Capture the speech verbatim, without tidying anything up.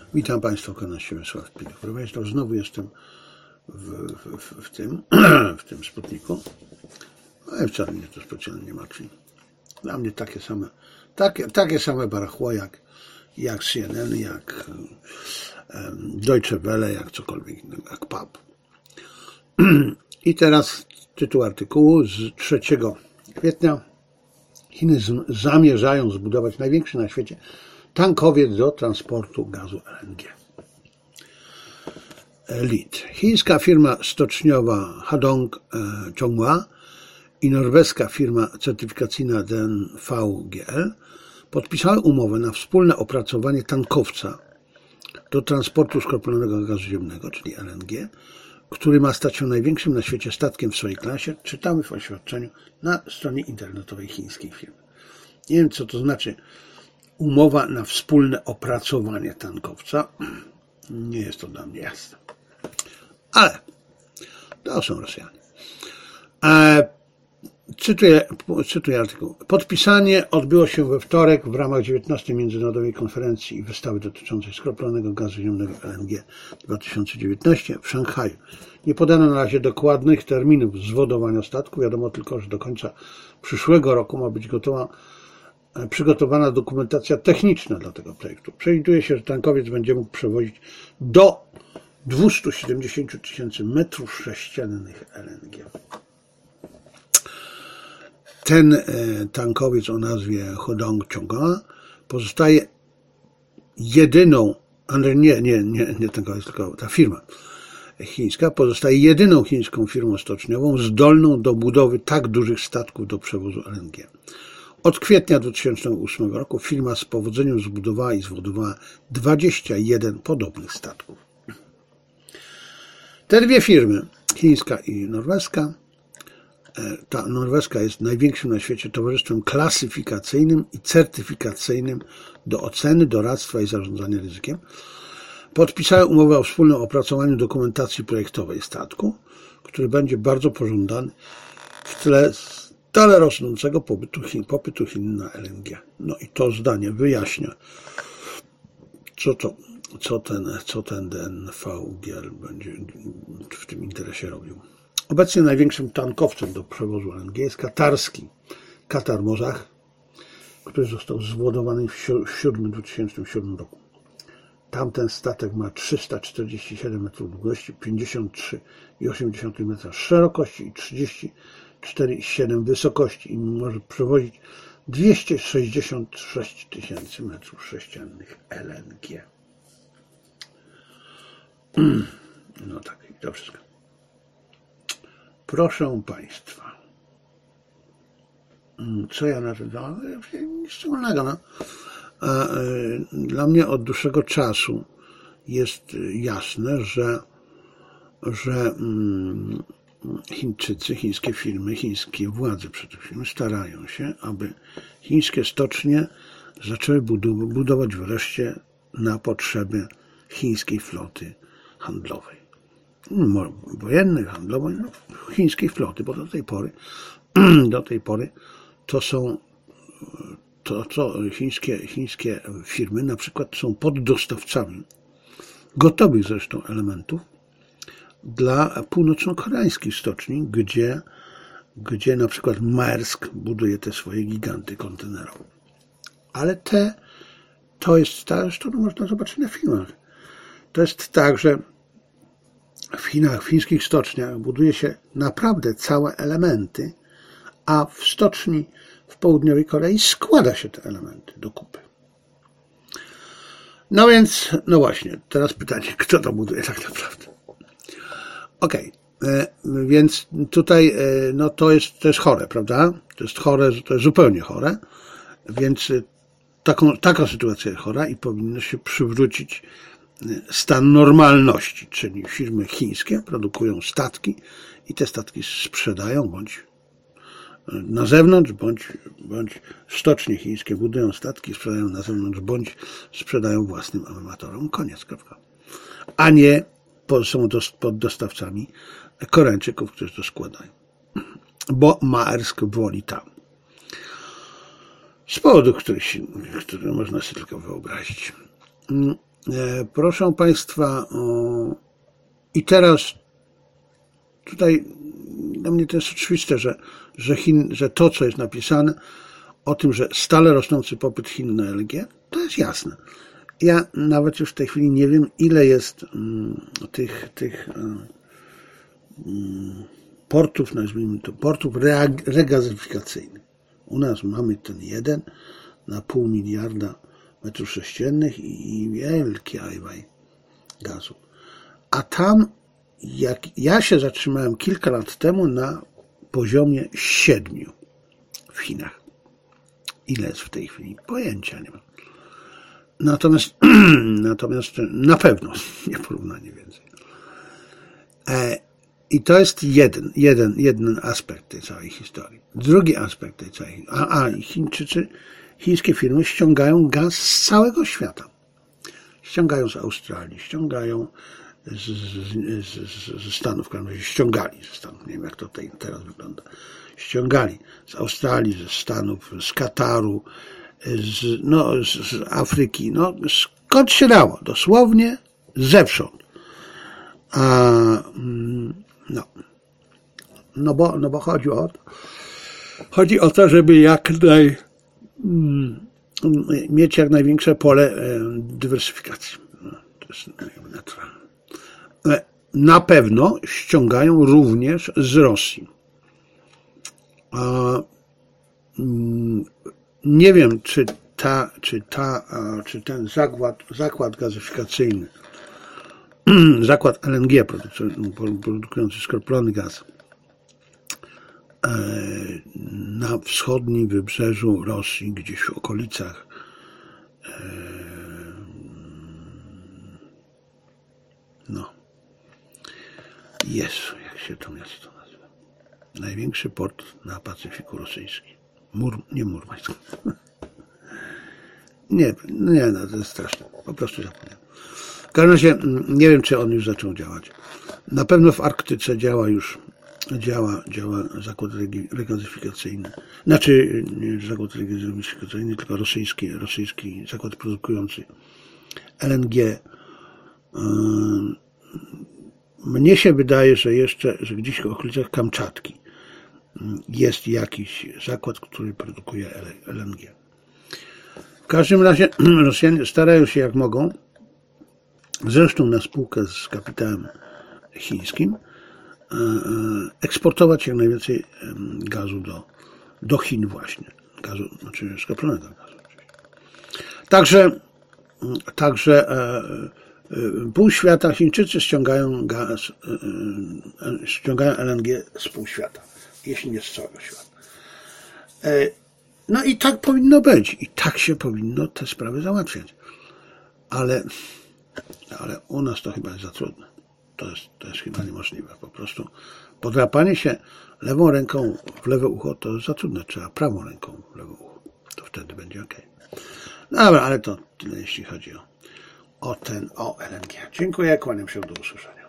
Witam Państwa, kłaniam się Wiesław Pilek. Proszę Państwa, znowu jestem w, w, w, tym, w tym Sputniku. No i wcale mnie to specjalnie nie martwi. Dla mnie takie same, takie, takie same barachło jak, jak C N N, jak um, Deutsche Welle, jak cokolwiek innego, jak P A P. I teraz tytuł artykułu z trzeciego kwietnia. Chiny zamierzają zbudować największy na świecie tankowiec do transportu gazu L N G. L I T. Chińska firma stoczniowa Hadong Chonghua i norweska firma certyfikacyjna D N V G L podpisały umowę na wspólne opracowanie tankowca do transportu skroplonego gazu ziemnego, czyli L N G, który ma stać się największym na świecie statkiem w swojej klasie, czytamy w oświadczeniu na stronie internetowej chińskiej firmy. Nie wiem, co to znaczy umowa na wspólne opracowanie tankowca. Nie jest to dla mnie jasne. Ale to są Rosjanie. E, cytuję, cytuję artykuł. Podpisanie odbyło się we wtorek w ramach dziewiętnastej Międzynarodowej Konferencji i Wystawy dotyczącej skroplonego gazu ziemnego L N G dwa tysiące dziewiętnaście w Szanghaju. Nie podano na razie dokładnych terminów zwodowania statku. Wiadomo tylko, że do końca przyszłego roku ma być gotowa przygotowana dokumentacja techniczna dla tego projektu. Przewiduje się, że tankowiec będzie mógł przewozić do dwieście siedemdziesiąt tysięcy metrów sześciennych L N G. Ten tankowiec o nazwie Hadong Chonghua pozostaje jedyną, ale nie, nie, nie, nie tankowiec, tylko ta firma chińska pozostaje jedyną chińską firmą stoczniową zdolną do budowy tak dużych statków do przewozu L N G. Od kwietnia dwa tysiące ósmego roku firma z powodzeniem zbudowała i zwodowała dwadzieścia jeden podobnych statków. Te dwie firmy, chińska i norweska, ta norweska jest największym na świecie towarzystwem klasyfikacyjnym i certyfikacyjnym do oceny, doradztwa i zarządzania ryzykiem, podpisały umowę o wspólnym opracowaniu dokumentacji projektowej statku, który będzie bardzo pożądany w tle stale rosnącego popytu Chin, popytu Chin na L N G. No i to zdanie wyjaśnia, co, to, co, ten, co ten D N V G L będzie w tym interesie robił. Obecnie największym tankowcem do przewozu L N G jest katarski Qatar Mozzach, który został zwodowany w dwa tysiące siódmym roku. Tamten statek ma trzysta czterdzieści siedem metrów długości, pięćdziesiąt trzy przecinek osiem metra szerokości i trzydzieści cztery przecinek siedem wysokości i może przewozić dwieście sześćdziesiąt sześć tysięcy metrów sześciennych L N G. No tak, i to wszystko. Proszę Państwa, co ja na to dałem? Nic szczególnego. No. Dla mnie od dłuższego czasu jest jasne, że, że Chińczycy, chińskie firmy, chińskie władze przede wszystkim starają się, aby chińskie stocznie zaczęły budować wreszcie na potrzeby chińskiej floty handlowej. Wojennej, handlowej, no, chińskiej floty, bo do tej pory, do tej pory to są to, co chińskie, chińskie firmy na przykład są poddostawcami gotowych zresztą elementów dla północno-koreańskich stoczni, gdzie, gdzie na przykład Maersk buduje te swoje giganty kontenerowe. Ale te, to jest tak, że to można zobaczyć na filmach. To jest tak, że w Chinach, w chińskich stoczniach buduje się naprawdę całe elementy, a w stoczni w południowej Korei składa się te elementy do kupy. No więc, no właśnie, teraz pytanie, kto to buduje tak naprawdę? Okej, okay. Więc tutaj no to jest, to jest chore, prawda? To jest chore, to jest zupełnie chore, więc taką, taka sytuacja jest chora i powinno się przywrócić stan normalności, czyli firmy chińskie produkują statki i te statki sprzedają bądź na zewnątrz, bądź, bądź stocznie chińskie budują statki, sprzedają na zewnątrz, bądź sprzedają własnym amatorom. Koniec, kropka. A nie są poddostawcami Koreańczyków, którzy to składają. Bo Maersk woli tam. Z powodów, których, które można sobie tylko wyobrazić. Proszę Państwa, i teraz tutaj dla mnie to jest oczywiste, że, że, Chin, że to, co jest napisane o tym, że stale rosnący popyt Chin na L N G, to jest jasne. Ja nawet już w tej chwili nie wiem, ile jest um, tych, tych um, portów, nazwijmy to, portów regazyfikacyjnych. U nas mamy ten jeden na pół miliarda metrów sześciennych i, i wielki ajwaj gazu. A tam, jak ja się zatrzymałem kilka lat temu na poziomie siedmiu w Chinach. Ile jest w tej chwili? Pojęcia nie mam. Natomiast, natomiast na pewno nieporównanie więcej. E, I to jest jeden, jeden, jeden aspekt tej całej historii. Drugi aspekt tej całej. A, a Chińczycy, chińskie firmy ściągają gaz z całego świata. Ściągają z Australii, ściągają z, z, z, ze Stanów, w każdym razie ściągali ze Stanów. Nie wiem, jak to tutaj, teraz wygląda. Ściągali z Australii, ze Stanów, z Kataru, z, no, z, z Afryki. No, skąd się dało? Dosłownie zewsząd. A, no. No bo, no bo chodzi o to, chodzi o to, żeby jak naj, mieć jak największe pole dywersyfikacji. No, to jest naturalne. Na pewno ściągają również z Rosji. A, nie wiem, czy ta, czy ta, czy ten zakład, zakład gazyfikacyjny, zakład L N G produkujący skroplony gaz na wschodnim wybrzeżu Rosji, gdzieś w okolicach no Jezu, jak się to miasto nazywa? Największy port na Pacyfiku Rosyjskim. Mur, nie Murmańsk. Nie, nie, no to jest straszne. Po prostu zapomniałem. W każdym razie nie wiem, czy on już zaczął działać. Na pewno w Arktyce działa już działa, działa zakład regazyfikacyjny. Znaczy, nie zakład regazyfikacyjny, tylko rosyjski, rosyjski zakład produkujący L N G. Mnie się wydaje, że jeszcze, że gdzieś w okolicach Kamczatki jest jakiś zakład, który produkuje L N G. W każdym razie Rosjanie starają się jak mogą, zresztą na spółkę z kapitałem chińskim, eksportować jak najwięcej gazu do, do Chin właśnie. Gazu, znaczy skroplonego gazu. Także, także pół świata, Chińczycy ściągają gaz, ściągają L N G z pół świata, jeśli nie z całego świata. No i tak powinno być. I tak się powinno te sprawy załatwiać. Ale, ale u nas to chyba jest za trudne. To jest, to jest chyba niemożliwe. Po prostu podrapanie się lewą ręką w lewe ucho to jest za trudne. Trzeba prawą ręką w lewe ucho. To wtedy będzie ok. Dobra, ale to tyle jeśli chodzi o, o ten, o L N G. Dziękuję, kłaniam się, do usłyszenia.